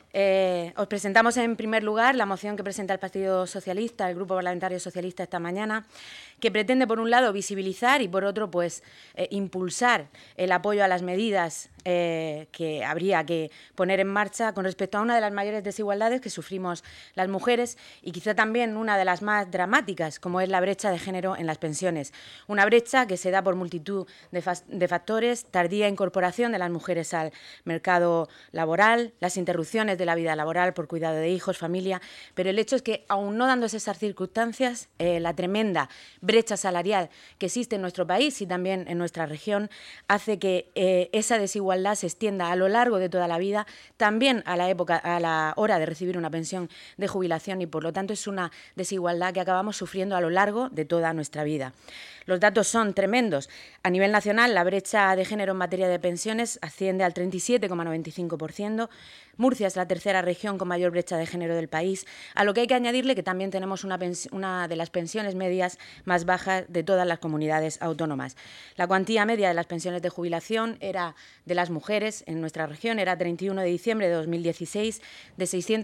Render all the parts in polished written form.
Os presentamos en primer lugar la moción que presenta el Partido Socialista, el Grupo Parlamentario Socialista esta mañana, que pretende, por un lado, visibilizar y, por otro, impulsar el apoyo a las medidas que habría que poner en marcha con respecto a una de las mayores desigualdades que sufrimos las mujeres y quizá también una de las más dramáticas, como es la brecha de género en las pensiones. Una brecha que se da por multitud de factores: tardía incorporación de las mujeres al mercado laboral, las interrupciones de la vida laboral por cuidado de hijos, familia, pero el hecho es que, aun no dándose esas circunstancias, la tremenda brecha salarial que existe en nuestro país y también en nuestra región hace que esa desigualdad se extienda a lo largo de toda la vida, también a la hora de recibir una pensión de jubilación, y por lo tanto es una desigualdad que acabamos sufriendo a lo largo de toda nuestra vida. Los datos son tremendos. A nivel nacional, la brecha de género en materia de pensiones asciende al 37,95%. Murcia es la tercera región con mayor brecha de género del país, a lo que hay que añadirle que también tenemos una de las pensiones medias más bajas de todas las comunidades autónomas. La cuantía media de las pensiones de jubilación de las mujeres en nuestra región era 31 de diciembre de 2016 de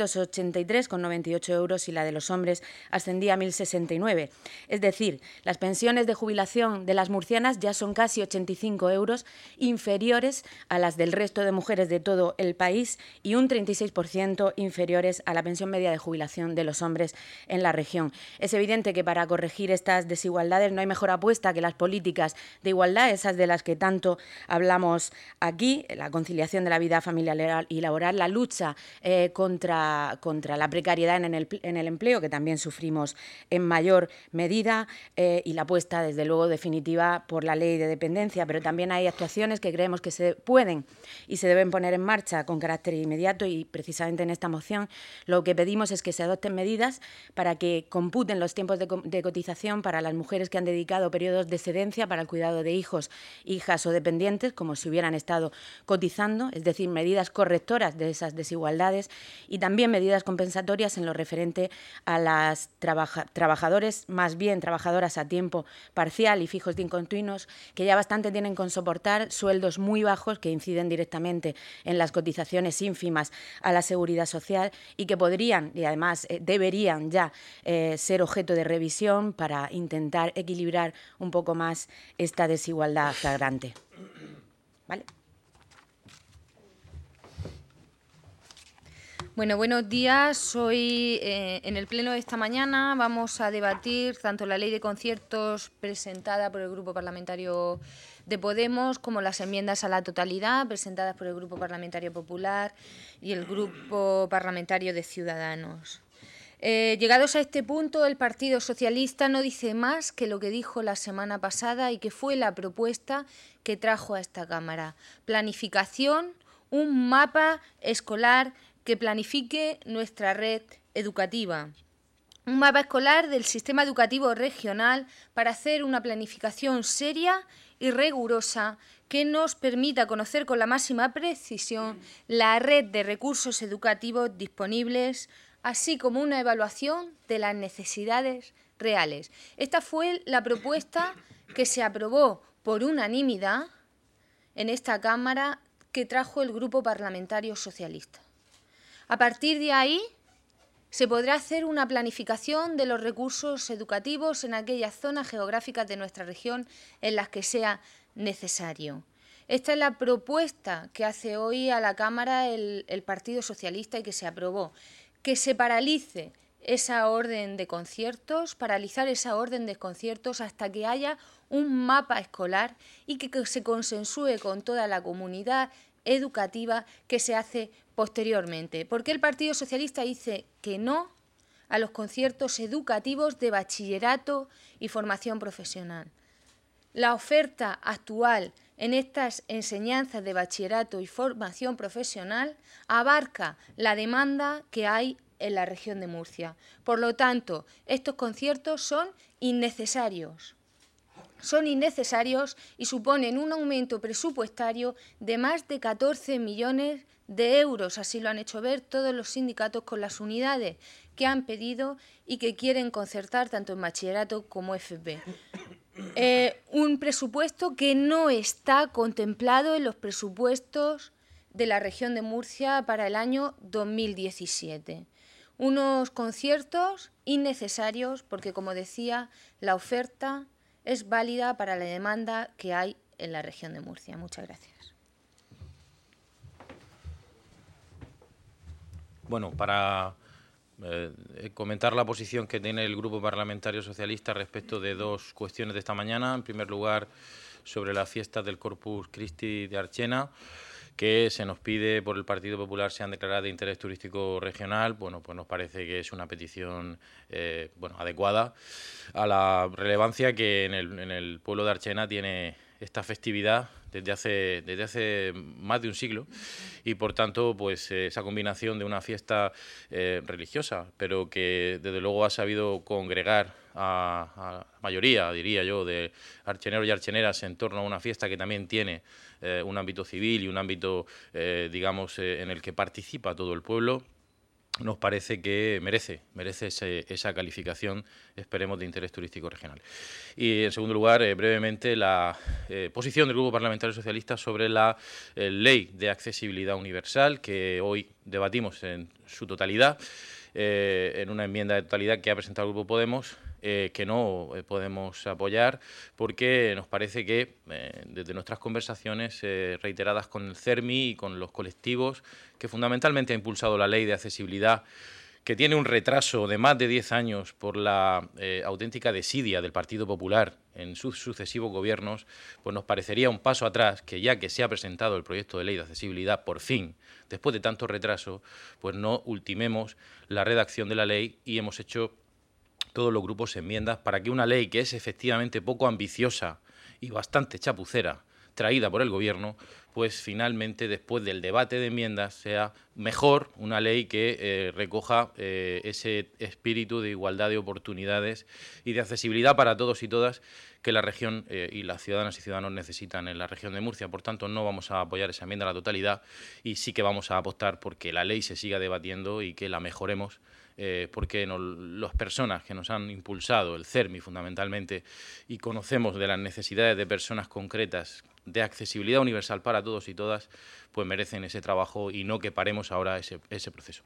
683,98 euros y la de los hombres ascendía a 1.069. Es decir, las pensiones de jubilación de las murcianas ya son casi 85 euros inferiores a las del resto de mujeres de todo el país y un 36% inferiores a la pensión media de jubilación de los hombres en la región. Es evidente que para corregir estas desigualdades no hay mejor apuesta que las políticas de igualdad, esas de las que tanto hablamos aquí: la conciliación de la vida familiar y laboral, la lucha contra la precariedad en el empleo, que también sufrimos en mayor medida, y la apuesta, desde luego, definitiva por la ley de dependencia. Pero también hay actuaciones que creemos que se pueden y se deben poner en marcha con carácter inmediato, y precisamente en esta moción lo que pedimos es que se adopten medidas para que computen los tiempos de cotización para las mujeres que han dedicado periodos de excedencia para el cuidado de hijos, hijas o dependientes, como si hubieran estado cotizando, es decir, medidas correctoras de esas desigualdades, y también medidas compensatorias en lo referente a las trabajadoras a tiempo parcial y fijos discontinuos, que ya bastante tienen con soportar sueldos muy bajos que inciden directamente en las cotizaciones ínfimas a la seguridad social y que podrían, y además deberían ya ser objeto de revisión para intentar equilibrar un poco más esta desigualdad flagrante. ¿Vale? Bueno, buenos días. Hoy, en el pleno de esta mañana, vamos a debatir tanto la ley de conciertos presentada por el Grupo Parlamentario de Podemos como las enmiendas a la totalidad presentadas por el Grupo Parlamentario Popular y el Grupo Parlamentario de Ciudadanos. Llegados a este punto, el Partido Socialista no dice más que lo que dijo la semana pasada y que fue la propuesta que trajo a esta Cámara: planificación, un mapa escolar que planifique nuestra red educativa. Un mapa escolar del sistema educativo regional para hacer una planificación seria y rigurosa que nos permita conocer con la máxima precisión la red de recursos educativos disponibles, así como una evaluación de las necesidades reales. Esta fue la propuesta que se aprobó por unanimidad en esta Cámara, que trajo el Grupo Parlamentario Socialista. A partir de ahí se podrá hacer una planificación de los recursos educativos en aquellas zonas geográficas de nuestra región en las que sea necesario. Esta es la propuesta que hace hoy a la Cámara el Partido Socialista y que se aprobó: que se paralice esa orden de conciertos, paralizar esa orden de conciertos hasta que haya un mapa escolar y que se consensúe con toda la comunidad educativa que se hace posteriormente. ¿Por qué el Partido Socialista dice que no a los conciertos educativos de bachillerato y formación profesional? La oferta actual en estas enseñanzas de bachillerato y formación profesional abarca la demanda que hay en la región de Murcia. Por lo tanto, estos conciertos son innecesarios. Son innecesarios y suponen un aumento presupuestario de más de 14 millones de euros. Así lo han hecho ver todos los sindicatos con las unidades que han pedido y que quieren concertar tanto en bachillerato como FP. Un presupuesto que no está contemplado en los presupuestos de la región de Murcia para el año 2017. Unos conciertos innecesarios porque, como decía, la oferta es válida para la demanda que hay en la región de Murcia. Muchas gracias. Bueno, para comentar la posición que tiene el Grupo Parlamentario Socialista respecto de dos cuestiones de esta mañana. En primer lugar, sobre la fiesta del Corpus Christi de Archena, que se nos pide por el Partido Popular sean declaradas de interés turístico regional. Bueno, pues nos parece que es una petición adecuada a la relevancia que en el pueblo de Archena tiene esta festividad desde hace más de un siglo, y por tanto pues esa combinación de una fiesta religiosa, pero que desde luego ha sabido congregar a la mayoría, diría yo, de archeneros y archeneras en torno a una fiesta que también tiene un ámbito civil y un ámbito, en el que participa todo el pueblo, nos parece que merece esa calificación, esperemos, de interés turístico regional. Y, en segundo lugar, brevemente, la posición del Grupo Parlamentario Socialista sobre la Ley de Accesibilidad Universal, que hoy debatimos en su totalidad, en una enmienda de totalidad que ha presentado el Grupo Podemos, que no podemos apoyar porque nos parece que desde nuestras conversaciones reiteradas con el CERMI y con los colectivos que fundamentalmente ha impulsado la Ley de Accesibilidad, que tiene un retraso de más de 10 años por la auténtica desidia del Partido Popular en sus sucesivos gobiernos, pues nos parecería un paso atrás que, ya que se ha presentado el proyecto de Ley de Accesibilidad, por fin, después de tanto retraso, pues no ultimemos la redacción de la ley, y hemos hecho todos los grupos enmiendas para que una ley que es efectivamente poco ambiciosa y bastante chapucera, traída por el Gobierno, pues finalmente, después del debate de enmiendas, sea mejor una ley que recoja ese espíritu de igualdad de oportunidades y de accesibilidad para todos y todas que la región y las ciudadanas y ciudadanos necesitan en la región de Murcia. Por tanto, no vamos a apoyar esa enmienda a la totalidad, y sí que vamos a apostar porque la ley se siga debatiendo y que la mejoremos, porque las personas que nos han impulsado, el CERMI fundamentalmente, y conocemos de las necesidades de personas concretas de accesibilidad universal para todos y todas, pues merecen ese trabajo y no que paremos ahora ese proceso.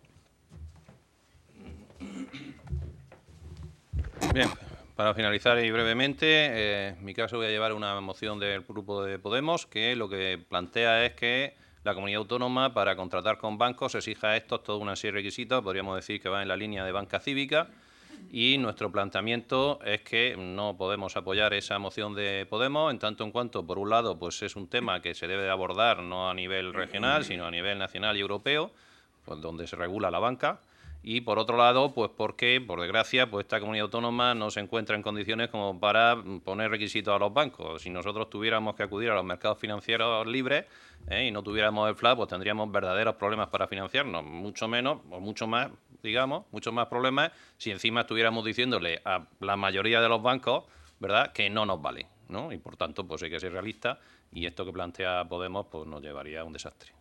Bien, para finalizar y brevemente, en mi caso voy a llevar una moción del Grupo de Podemos que lo que plantea es que la comunidad autónoma, para contratar con bancos, exija a estos toda una serie de requisitos, podríamos decir que va en la línea de banca cívica, y nuestro planteamiento es que no podemos apoyar esa moción de Podemos, en tanto en cuanto, por un lado, pues es un tema que se debe de abordar no a nivel regional, sino a nivel nacional y europeo, pues donde se regula la banca. Y por otro lado, pues porque, por desgracia, pues esta comunidad autónoma no se encuentra en condiciones como para poner requisitos a los bancos. Si nosotros tuviéramos que acudir a los mercados financieros libres y no tuviéramos el FLAP, pues tendríamos verdaderos problemas para financiarnos, mucho menos o mucho más, digamos, muchos más problemas si encima estuviéramos diciéndole a la mayoría de los bancos, ¿verdad?, que no nos vale, ¿no? Y por tanto, pues hay que ser realista, y esto que plantea Podemos pues nos llevaría a un desastre.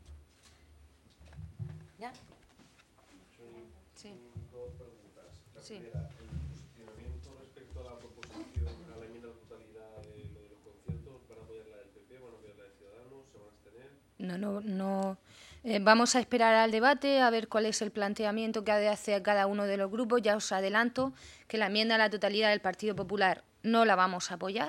¿Ya? Sí. Dos preguntas. La Sí. primera, el posicionamiento respecto a la proposición, a la enmienda de totalidad de lo de los conciertos. ¿Van a apoyar la del PP? ¿Van a apoyar la de Ciudadanos? ¿Se van a abstener? No. Vamos a esperar al debate a ver cuál es el planteamiento que ha de hacer cada uno de los grupos. Ya os adelanto que la enmienda a la totalidad del Partido Popular no la vamos a apoyar,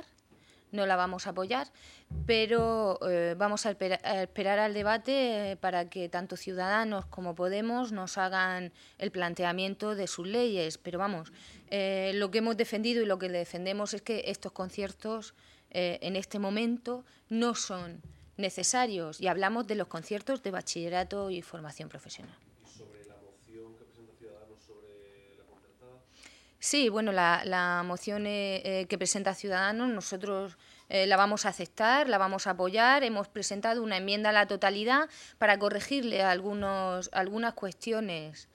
pero vamos a esperar al debate para que tanto Ciudadanos como Podemos nos hagan el planteamiento de sus leyes. Pero vamos, lo que hemos defendido y lo que defendemos es que estos conciertos en este momento no son necesarios, y hablamos de los conciertos de bachillerato y formación profesional. ¿Y sobre la moción que presenta Ciudadanos sobre la concertada? Sí, bueno, la moción que presenta Ciudadanos nosotros la vamos a aceptar, la vamos a apoyar. Hemos presentado una enmienda a la totalidad para corregirle algunas cuestiones,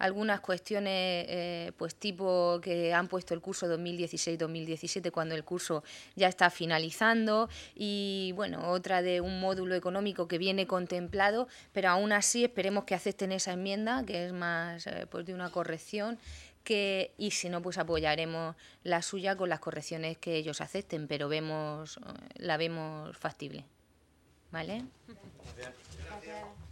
pues tipo que han puesto el curso 2016-2017 cuando el curso ya está finalizando, y bueno, otra de un módulo económico que viene contemplado, pero aún así esperemos que acepten esa enmienda, que es más pues de una corrección, y si no, pues apoyaremos la suya con las correcciones que ellos acepten, pero la vemos factible. ¿Vale? Gracias. Gracias.